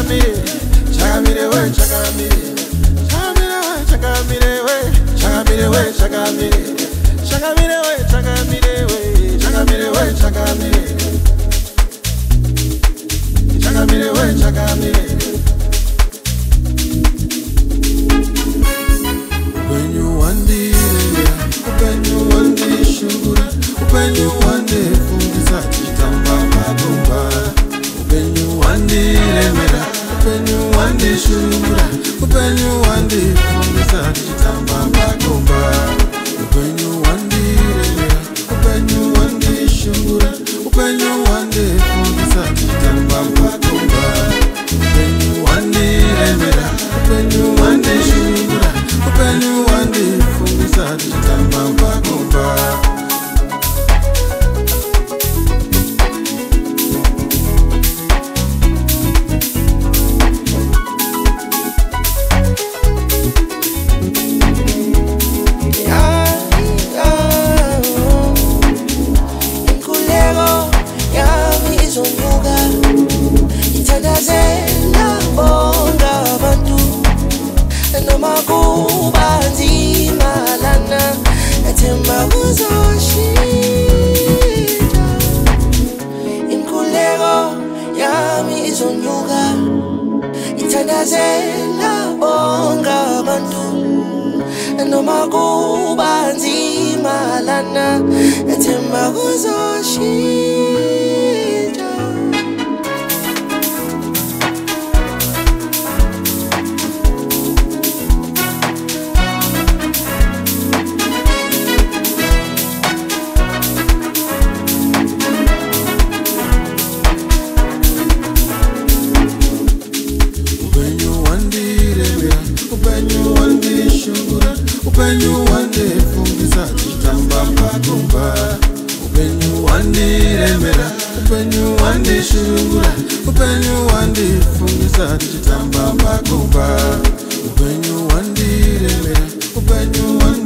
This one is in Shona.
chakamire, chakamire we, chakamire, chakamire we, chakamire we, chakamire we, chakamire, chakamire we, chakamire we, chakamire we, chakamire, chakamire we, chakamire. When you want the, when you want the sugar, when you want the food, it's a chitamba magumba. When you want the remera, when you want the sugar, when you want the food, it's a chitamba magumba. When you want the remera, when you want the sugar, when you want the food, it's a chitamba magumba. When you want the remera, when you want the sugar, when you want the food, it's a chitamba magumba. Ithandazela bonga abantu noma kuba nzima lana ethemba kuzoshintsha. When you want the food, it's a chitamba magumba. When you want the remera, when you want the sugar, when you want the food, it's a chitamba magumba. When you want the remera, when you want